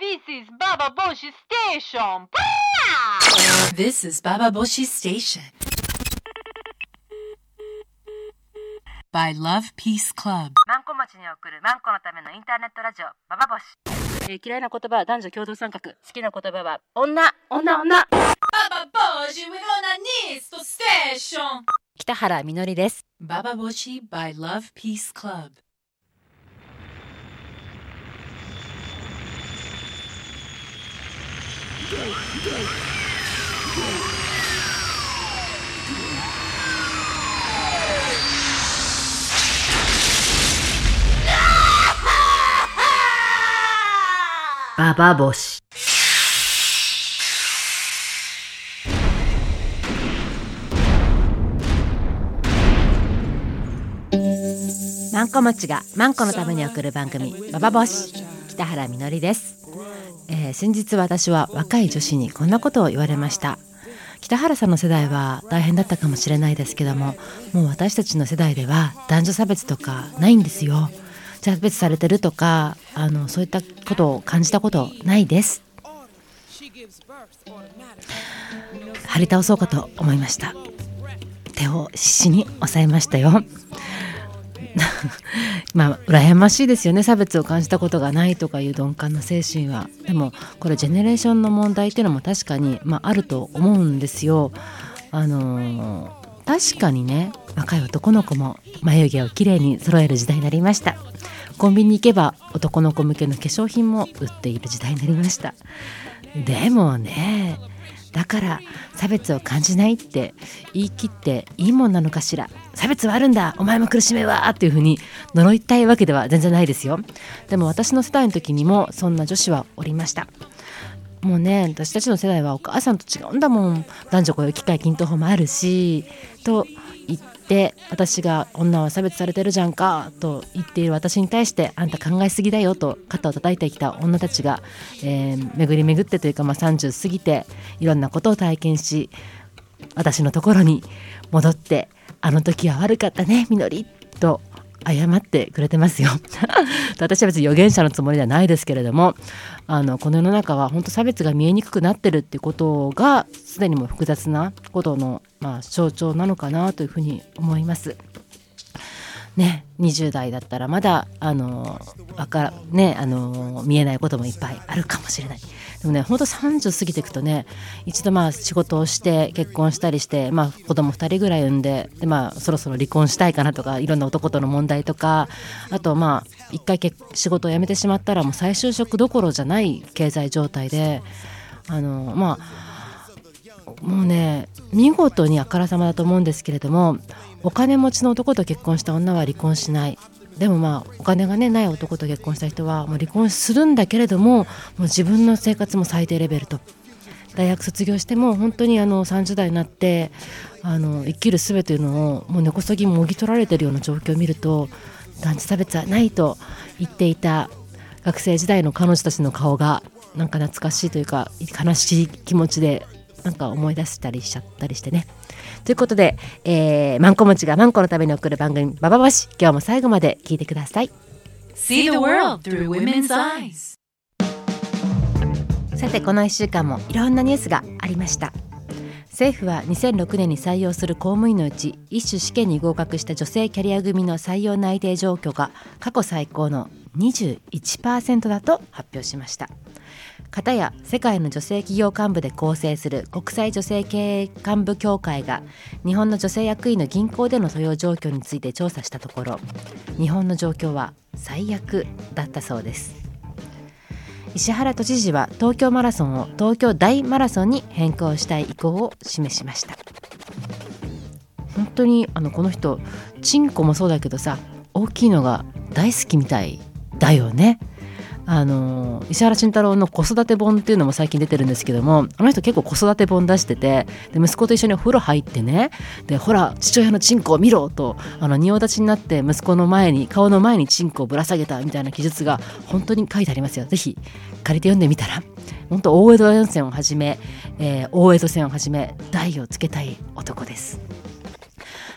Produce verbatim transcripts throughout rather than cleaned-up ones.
This is Baba Boshi Station. This is Baba Boshi Station by Love Peace Club。 マンコ町に送るマンコのためのインターネットラジオババボシ、えー、嫌いな言葉は男女共同参画、好きな言葉は女女女。 Baba Boshi with Onanis Station。 北原みのりです。 Baba Boshi by Love Peace Club。 ババボシ。マンコ町がマンコのために送る番組ババボシ、北原みのりです。えー、先日私は若い女子にこんなことを言われました。北原さんの世代は大変だったかもしれないですけども、もう私たちの世代では男女差別とかないんですよ。差別されてるとかあのそういったことを感じたことないです。張り倒そうかと思いました。手を必死に押さえましたよ。まあ羨ましいですよね。差別を感じたことがないとかいう鈍感な精神は。でもこれジェネレーションの問題っていうのも確かに、まあ、あると思うんですよ。あのー、確かにね、若い男の子も眉毛をきれいに揃える時代になりました。コンビニに行けば男の子向けの化粧品も売っている時代になりました。でもね、だから差別を感じないって言い切っていいもんなのかしら。差別はあるんだ、お前も苦しめわっていう風に呪いたいわけでは全然ないですよ。でも私の世代の時にもそんな女子はおりました。もうね、私たちの世代はお母さんと違うんだもん、男女雇用機会均等法もあるしと言って、私が女は差別されてるじゃんかと言っている私に対して、あんた考えすぎだよと肩を叩いてきた女たちが、えー、巡り巡ってというか、まあ、さんじゅう過ぎていろんなことを体験し、私のところに戻って、あの時は悪かったねみのりと謝ってくれてますよ。私は別に預言者のつもりではないですけれども、あのこの世の中は本当差別が見えにくくなってるっていうことがすでにも複雑なことの、まあ、象徴なのかなというふうに思いますね。にじゅう代だったらまだあのわから、ね、あの見えないこともいっぱいあるかもしれない。でもね、本当さんじゅう過ぎていくとね、一度まあ仕事をして結婚したりして、まあ、子供ふたりぐらい産んで、で、まあ、そろそろ離婚したいかなとか、いろんな男との問題とか、あとまあ一回仕事を辞めてしまったらもう再就職どころじゃない経済状態で、あのまあもうね、見事にあからさまだと思うんですけれども、お金持ちの男と結婚した女は離婚しない。でもまあお金が、ね、ない男と結婚した人はもう離婚するんだけれども、もう自分の生活も最低レベルと、大学卒業しても本当にあのさんじゅう代になってあの生きる術というのをもう根こそぎもぎ取られているような状況を見ると、男女差別はないと言っていた学生時代の彼女たちの顔がなんか懐かしいというか、悲しい気持ちでなんか思い出したりしちゃったりしてね。ということで、えー、マンコ持ちがマンコのために送る番組ババボシ、今日も最後まで聞いてください。 See the world through women's eyes。 さてこのいっしゅうかんもいろんなニュースがありました。政府はにせんろくねんに採用する公務員のうち、一種試験に合格した女性キャリア組の採用内定状況が過去最高の にじゅういちパーセント だと発表しました。片や世界の女性企業幹部で構成する国際女性経営幹部協会が日本の女性役員の銀行での雇用状況について調査したところ、日本の状況は最悪だったそうです。石原都知事は東京マラソンを東京大マラソンに変更したい意向を示しました。本当にあのこの人チンコもそうだけどさ、大きいのが大好きみたいだよね。あの石原慎太郎の子育て本っていうのも最近出てるんですけども、あの人結構子育て本出してて、で息子と一緒にお風呂入ってね、でほら父親のチンコを見ろとあの仁王立ちになって息子の前に顔の前にチンコをぶら下げたみたいな記述が本当に書いてありますよ。ぜひ借りて読んでみたら、本当大江戸温泉をはじめ、えー、大江戸線をはじめ台をつけたい男です。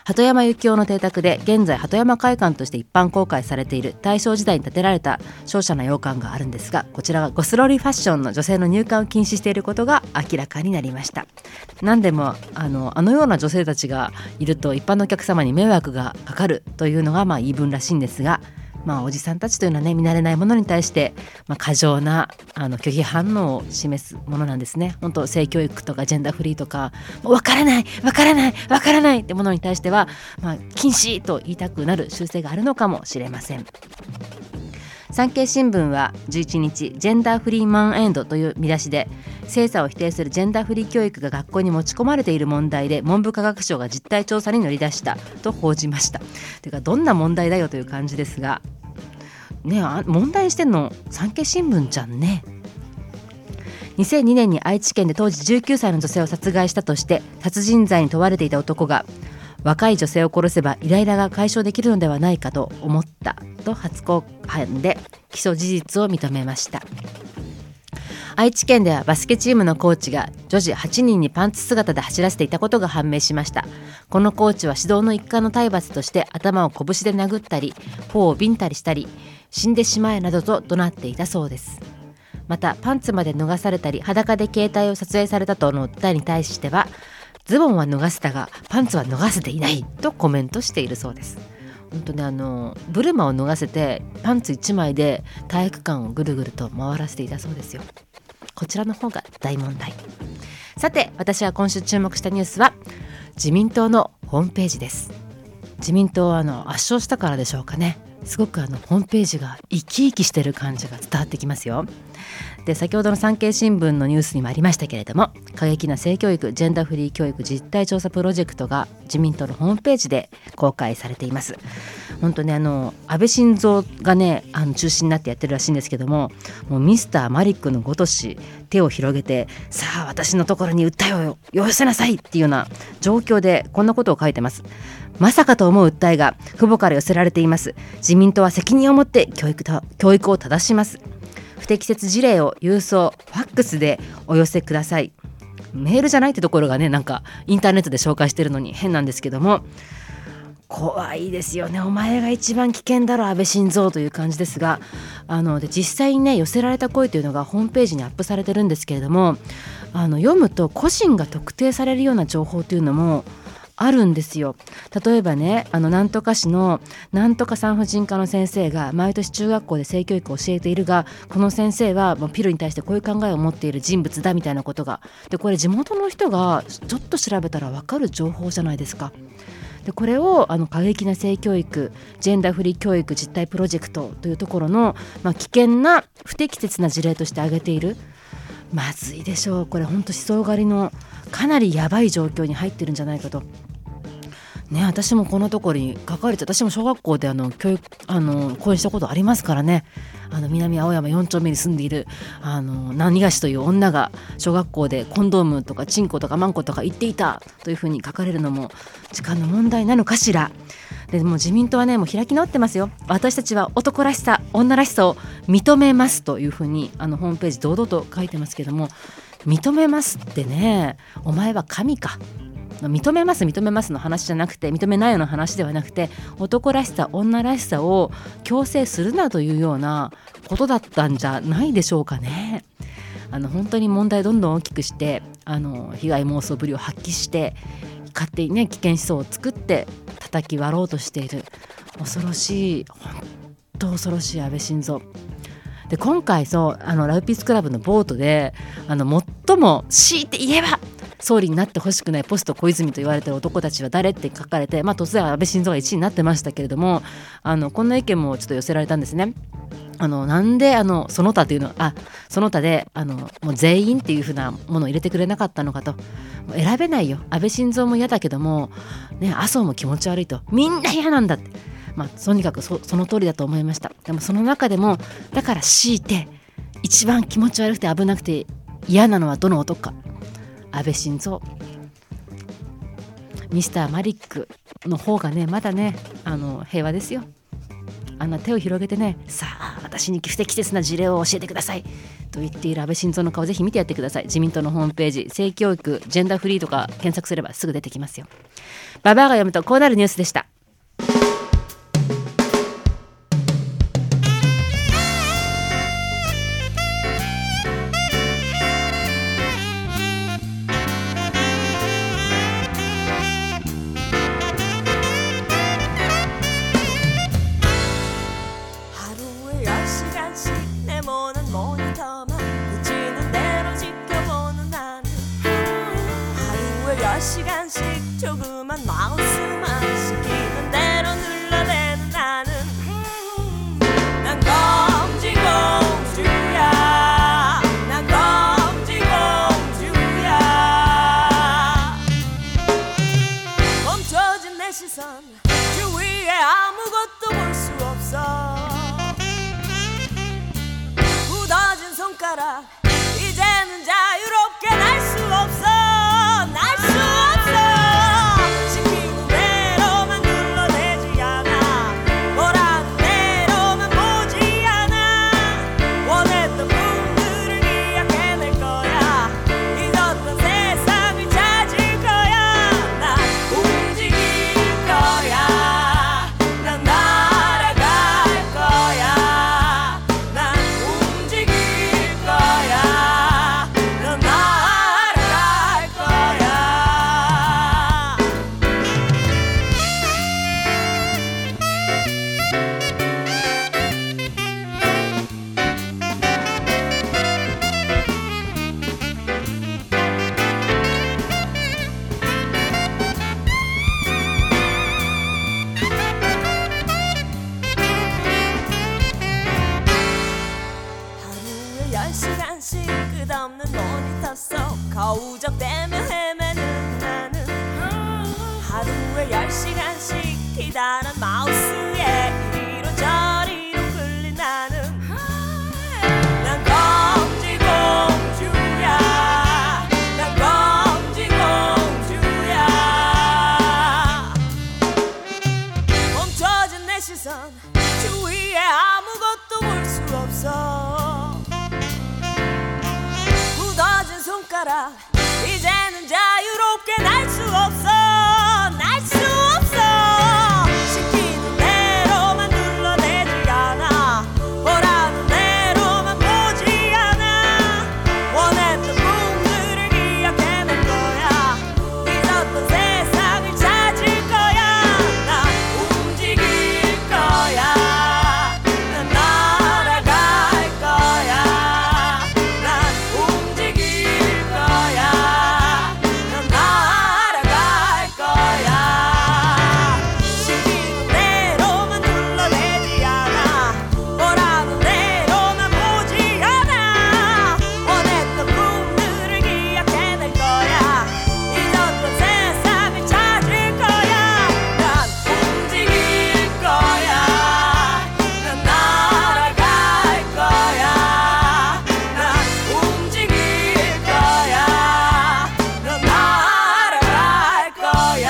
鳩山幸夫の邸宅で現在鳩山会館として一般公開されている大正時代に建てられた瀟洒な洋館があるんですが、こちらはゴスロリファッションの女性の入館を禁止していることが明らかになりました。何でもあのあのような女性たちがいると一般のお客様に迷惑がかかるというのがまあ言い分らしいんですが、まあ、おじさんたちというのはね、見慣れないものに対して、まあ、過剰なあの拒否反応を示すものなんですね。本当性教育とかジェンダーフリーとかわからないわからないわからないってものに対しては、まあ、禁止と言いたくなる習性があるのかもしれません。産経新聞はじゅういちにち、ジェンダーフリーマンエンドという見出しで、性差を否定するジェンダーフリー教育が学校に持ち込まれている問題で文部科学省が実態調査に乗り出したと報じました。というかどんな問題だよという感じですがね、あ問題にしてんの産経新聞じゃんね。にせんにねんに愛知県で当時じゅうきゅうさいの女性を殺害したとして殺人罪に問われていた男が、若い女性を殺せばイライラが解消できるのではないかと思ったと初公判で起訴事実を認めました。愛知県ではバスケチームのコーチが女児はちにんにパンツ姿で走らせていたことが判明しました。このコーチは指導の一環の体罰として頭を拳で殴ったり頬をビンタりしたり、死んでしまえなどと怒鳴っていたそうです。またパンツまで脱がされたり裸で携帯を撮影されたとの訴えに対しては、ズボンは脱がせたがパンツは脱がせていないとコメントしているそうです。本当ね、あのブルマを脱がせてパンツいちまいで体育館をぐるぐると回らせていたそうですよ。こちらの方が大問題。さて、私が今週注目したニュースは自民党のホームページです。自民党はあの圧勝したからでしょうかね、すごくあのホームページが生き生きしてる感じが伝わってきますよ。で、先ほどの産経新聞のニュースにもありましたけれども、過激な性教育ジェンダーフリー教育実態調査プロジェクトが自民党のホームページで公開されています。本当ね、あの安倍晋三がねあの中心になってやってるらしいんですけども、もうミスターマリックのごとし手を広げて、さあ私のところに訴えを寄せなさいっていうような状況でこんなことを書いてます。まさかと思う訴えが父母から寄せられています。自民党は責任を持って教育た教育を正します。不適切事例を郵送ファックスでお寄せください。メールじゃないってところがね、なんかインターネットで紹介してるのに変なんですけども、怖いですよね。お前が一番危険だろ安倍晋三という感じですが、あので実際にね寄せられた声というのがホームページにアップされてるんですけれども、あの読むと個人が特定されるような情報というのもあるんですよ。例えばね、あのなんとか市のなんとか産婦人科の先生が毎年中学校で性教育を教えているが、この先生はもうピルに対してこういう考えを持っている人物だみたいなことが、でこれ地元の人がちょっと調べたら分かる情報じゃないですか。でこれをあの過激な性教育ジェンダーフリー教育実態プロジェクトというところの、まあ、危険な不適切な事例として挙げている。まずいでしょう。これ本当思想狩りのかなりやばい状況に入ってるんじゃないかとね。私もこのところに関われて、私も小学校であの教育あの講演したことありますからね。あの南青山よん丁目に住んでいるあの何がしという女が小学校でコンドームとかチンコとかマンコとか言っていたというふうに書かれるのも時間の問題なのかしら。でも自民党はねもう開き直ってますよ。私たちは男らしさ女らしさを認めますというふうにあのホームページ堂々と書いてますけども、認めますってね、お前は神か。認めます認めますの話じゃなくて、認めないの話ではなくて、男らしさ女らしさを強制するなというようなことだったんじゃないでしょうかね。あの本当に問題どんどん大きくして、あの被害妄想ぶりを発揮して勝手にね危険思想を作って叩き割ろうとしている恐ろしい、本当恐ろしい安倍晋三で、今回そうあのラブピースクラブのボートであの最も強いて言えば総理になってほしくないポスト小泉と言われている男たちは誰って書かれて、まあ、突然安倍晋三がいちいになってましたけれども、あのこんな意見もちょっと寄せられたんですね。あのなんであのその他というのあその他であのもう全員っていう風なものを入れてくれなかったのかと。もう選べないよ。安倍晋三も嫌だけども、ね、麻生も気持ち悪いと、みんな嫌なんだって、まあ、とにかく そ, その通りだと思いました。でもその中でもだから強いて一番気持ち悪くて危なくて嫌なのはどの男か、安倍晋三。ミスターマリックの方がねまだねあの平和ですよ。あんな手を広げてね、さあ私に不適切な事例を教えてくださいと言っている安倍晋三の顔ぜひ見てやってください。自民党のホームページ、性教育ジェンダーフリーとか検索すればすぐ出てきますよ。ババアが読むとこうなるニュースでした。 시간씩 조그만 마우스만 시키는 대로 눌러대는 나는 난 검지공주야 난 검지공주야 멈춰진 내 시선 주위에 아무것도 볼 수 없어 굳어진 손가락 이제는 자유롭게 날 수 없어 날 수 열 시간씩 끝없는 모니터 속 거우적대며 헤매는 나는 하루에 열 시간씩 기다란 마우스에 이리저리로 끌린 나는 난 검지공주야 난 검지공주야 멈춰진 내 시선 주위에 아무것도 볼 수 없어 굳어진 손가락 이제는 자유롭게 날 수 없어 날 수 없어 시키는 대로만 눌러대지 않아 보라는 대로만 보지 않아 원했던 꿈들을 기억해낼 거야 잊었던 세상을 찾을 거야 난 움직일 거야 난 날아갈 거야 난 움직일 거야 난 날아갈 거야 시키는 대로만 눌러대지 않아 보라는 대로만 보지 않아 원했던 꿈들을 기억해낼 거야 잊었던 세상을 찾을 거야 난 움직일 거야 난 날아갈 거야 난 움직일 거야 난 날아갈 거야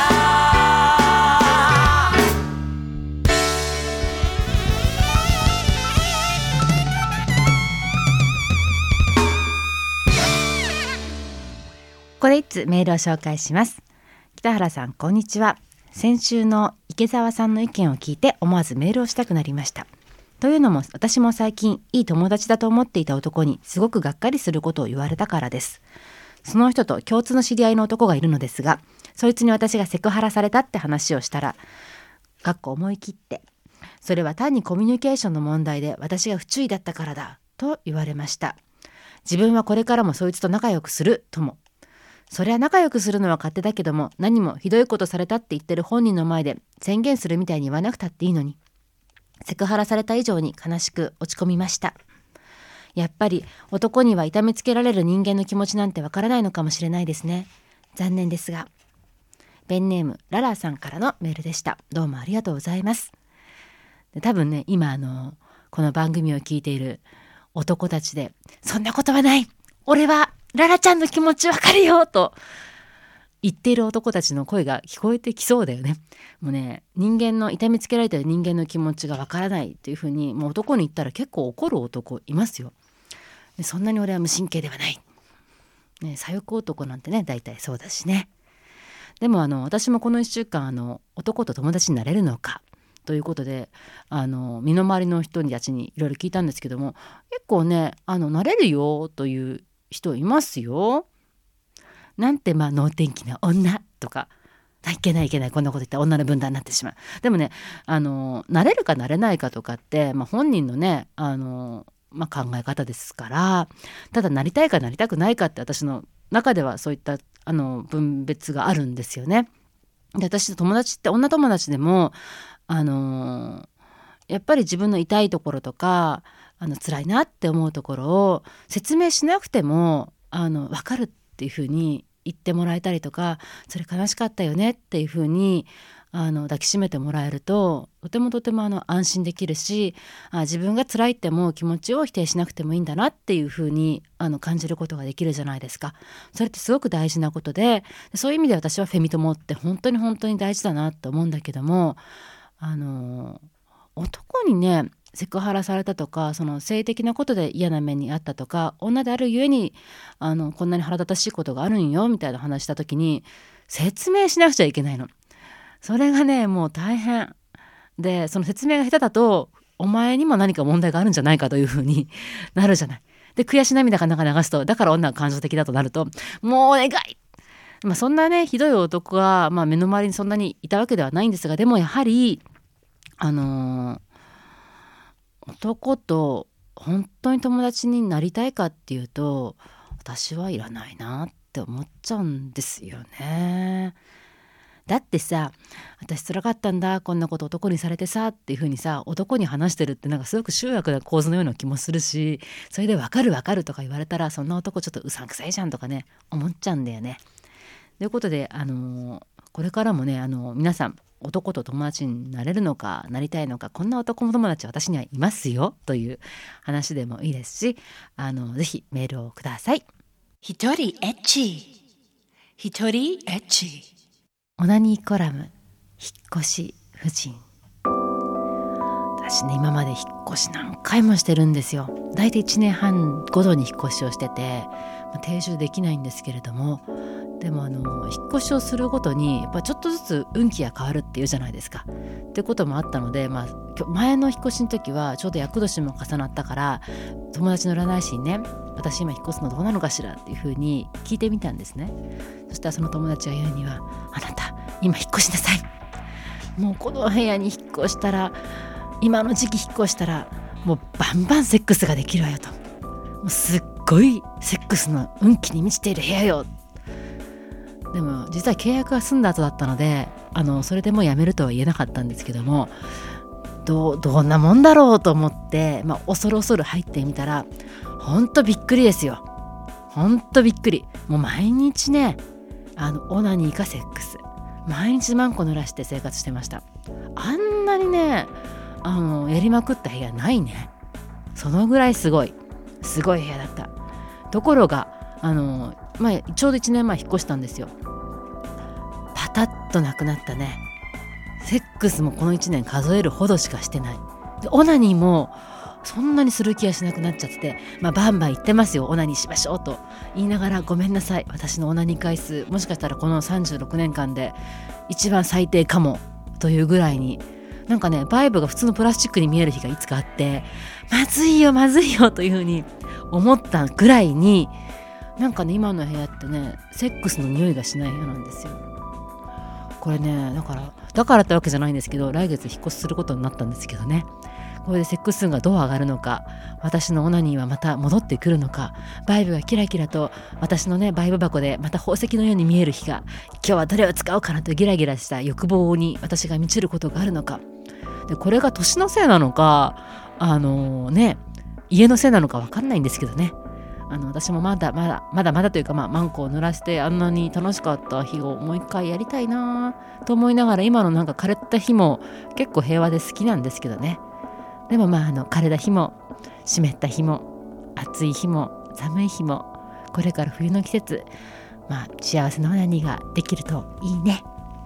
ここで一つメールを紹介します。北原さん、こんにちは。先週の池澤さんの意見を聞いて思わずメールをしたくなりました。というのも、私も最近いい友達だと思っていた男にすごくがっかりすることを言われたからです。その人と共通の知り合いの男がいるのですが、そいつに私がセクハラされたって話をしたら、かっこ思い切って、それは単にコミュニケーションの問題で私が不注意だったからだと言われました。自分はこれからもそいつと仲良くするとも。そりゃ仲良くするのは勝手だけども、何もひどいことされたって言ってる本人の前で宣言するみたいに言わなくたっていいのに、セクハラされた以上に悲しく落ち込みました。やっぱり男には痛めつけられる人間の気持ちなんてわからないのかもしれないですね。残念ですが。ペンネームララさんからのメールでした。どうもありがとうございます。で多分ね、今あのこの番組を聞いている男たちで、そんなことはない、俺はララちゃんの気持ちわかるよと言っている男たちの声が聞こえてきそうだよね。もうね、人間の痛めつけられてる人間の気持ちがわからないっていうふうにもう男に言ったら結構怒る男いますよ。でそんなに俺は無神経ではない、ね、左翼男なんてね大体そうだしね。でもあの私もこのいっしゅうかんあの男と友達になれるのかということであの身の回りの人たちにいろいろ聞いたんですけども、結構ねあのなれるよという人いますよ。なんてまあ能天気な女とか、いけないいけないこんなこと言ったら女の分断になってしまう。でもねあのなれるかなれないかとかって、まあ、本人のねあの、まあ、考え方ですから、ただなりたいかなりたくないかって私の中ではそういったあの分別があるんですよね。で私の友達って女友達でもあのやっぱり自分の痛いところとかあの辛いなって思うところを説明しなくてもあの分かるっていうふうに言ってもらえたりとか、それ悲しかったよねっていうふうにあの抱きしめてもらえるととてもとてもあの安心できるし、あ自分が辛いって思う気持ちを否定しなくてもいいんだなっていうふうにあの感じることができるじゃないですか。それってすごく大事なことで、そういう意味で私はフェミ友って本当に本当に大事だなと思うんだけども、あの男にねセクハラされたとか、その性的なことで嫌な目にあったとか、女であるゆえにあのこんなに腹立たしいことがあるんよみたいな話した時に説明しなくちゃいけないの。それがねもう大変で、その説明が下手だとお前にも何か問題があるんじゃないかというふうになるじゃない。で悔し涙かなんか流すと、だから女は感情的だとなるともうお願い、まあ、そんなねひどい男が、まあ、目の周りにそんなにいたわけではないんですが、でもやはりあのー男と本当に友達になりたいかっていうと私はいらないなって思っちゃうんですよね。だってさ、私辛かったんだこんなこと男にされてさっていう風にさ男に話してるってなんかすごく集約な構図のような気もするし、それで分かる分かるとか言われたらそんな男ちょっとうさんくさいじゃんとかね思っちゃうんだよね。ということであのー、これからもねあのー、皆さん男と友達になれるのかなりたいのか、こんな男友達私にはいますよという話でもいいですし、あのぜひメールをください。 一人エッチ一人エッチオナニーコラム引っ越し婦人。私ね今まで引っ越し何回もしてるんですよ。だいたいいちねんはんごどに引っ越しをしてて、まあ、定住できないんですけれども、でもあの引っ越しをするごとにやっぱちょっとずつ運気が変わるっていうじゃないですか。ってこともあったので、まあ、前の引っ越しの時はちょうど厄年も重なったから友達の占い師にね、私今引っ越すのどうなのかしらっていう風に聞いてみたんですね。そしたらその友達が言うには、あなた今引っ越しなさい、もうこの部屋に引っ越したら今の時期引っ越したらもうバンバンセックスができるわよと、もうすっごいセックスの運気に満ちている部屋よ。でも実は契約が済んだ後だったのであのそれでもうやめるとは言えなかったんですけども、ど う, どんなもんだろうと思って、まあ、恐る恐る入ってみたらほんとびっくりですよ。ほんとびっくり。もう毎日ねあのオナニーかセックス毎日マンコ濡らして生活してました。あんなにねあのやりまくった部屋ないね。そのぐらいすごいすごい部屋だった。ところがあの、まあ、ちょうどいちねんまえ引っ越したんですよ。パタッとなくなったね。セックスもこのいちねん数えるほどしかしてない。でオナニーもそんなにする気はしなくなっちゃってて、まあ、バンバン言ってますよ。オナニーしましょうと言いながら、ごめんなさい私のオナニー回数もしかしたらこのさんじゅうろくねんかんで一番最低かもというぐらいに、なんかねバイブが普通のプラスチックに見える日がいつかあって、まずいよまずいよというふうに思ったぐらいに、なんかね今の部屋ってねセックスの匂いがしない部屋なんですよ。これねだからだからってわけじゃないんですけど、来月引っ越しすることになったんですけどね、これでセックス数がどう上がるのか、私のオナニーはまた戻ってくるのか、バイブがキラキラと私のねバイブ箱でまた宝石のように見える日が、今日はどれを使おうかなとギラギラした欲望に私が満ちることがあるのか、でこれが年のせいなのかあのー、ね家のせいなのか分かんないんですけどね、あの私もまだまだまだまだというか、まあ、マンコを濡らしてあんなに楽しかった日をもう一回やりたいなと思いながら、今のなんか枯れた日も結構平和で好きなんですけどね。でもまああの枯れた日も湿った日も暑い日も寒い日もこれから冬の季節、 まあ幸せな何ができるといいね。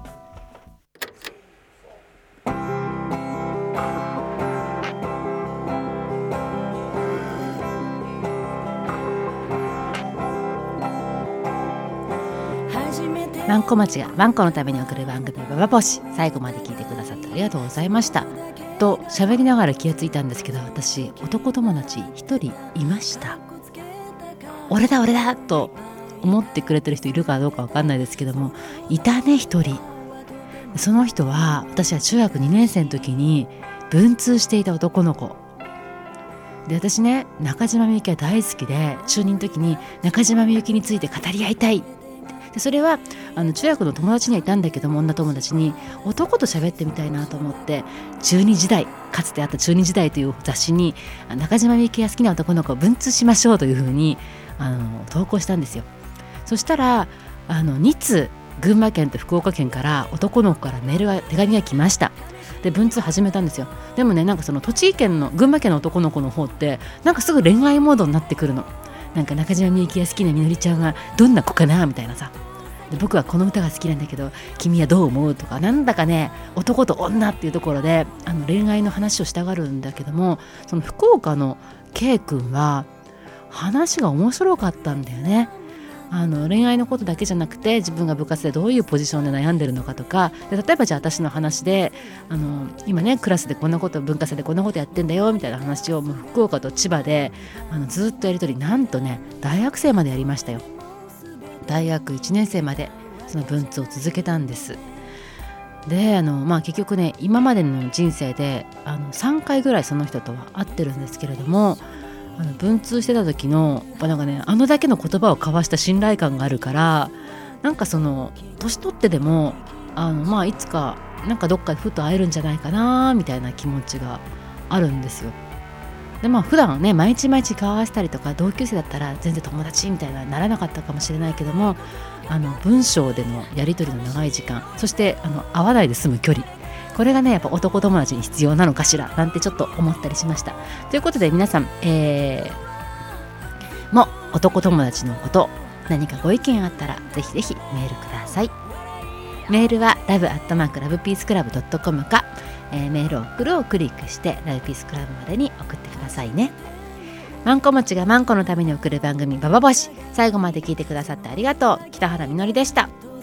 わんこ町がわんこのために送る番組ババボシ、最後まで聞いてくださってありがとうございましたと喋りながら気がついたんですけど、私男友達一人いました。俺だ俺だと思ってくれてる人いるかどうかわかんないですけども、いたね一人。その人は私は中学にねん生の時に文通していた男の子で、私ね中島みゆきは大好きで、中にの時に中島みゆきについて語り合いたい。でそれはあの中学の友達にはいたんだけども、女友達に男と喋ってみたいなと思って、中に時代、かつてあった中に時代という雑誌に中島みゆきが好きな男の子を文通しましょうというふうにあの投稿したんですよ。そしたらあのに通群馬県と福岡県から男の子からメールが手紙が来ました。で文通始めたんですよ。でもね、なんかその栃木県の群馬県の男の子の方ってなんかすぐ恋愛モードになってくるの。なんか中島みゆきが好きなみのりちゃんはどんな子かなみたいなさ、で僕はこの歌が好きなんだけど君はどう思うとか、なんだかね男と女っていうところであの恋愛の話をしたがるんだけども、その福岡の K 君は話が面白かったんだよね。あの恋愛のことだけじゃなくて、自分が部活でどういうポジションで悩んでるのかとかで、例えばじゃあ私の話であの今ねクラスでこんなこと、文化祭でこんなことやってんだよみたいな話をもう福岡と千葉であのずっとやり取り、なんとね大学生までやりましたよ。大学いちねん生までその文通を続けたんです。であの、まあ、結局ね今までの人生であのさんかいぐらいその人とは会ってるんですけれども、あの文通してた時のやっぱなんかね、あのだけの言葉を交わした信頼感があるから、なんかその年取ってでもあの、まあ、いつかなんかどっかでふと会えるんじゃないかなみたいな気持ちがあるんですよ。でまあ普段ね毎日毎日顔合わせたりとか、同級生だったら全然友達みたいなならなかったかもしれないけども、あの文章でのやり取りの長い時間、そしてあの会わないで済む距離、これがねやっぱ男友達に必要なのかしらなんてちょっと思ったりしました。ということで皆さん、えー、もう男友達のこと何かご意見あったらぜひぜひメールください。メールは ラブ アットマーク ラブピースクラブ ドットコム か、えー、メールを送るをクリックしてラブピースクラブまでに送ってくださいね。まんこもちがまんこのために送る番組ババボシ、最後まで聞いてくださってありがとう。北原みのりでした。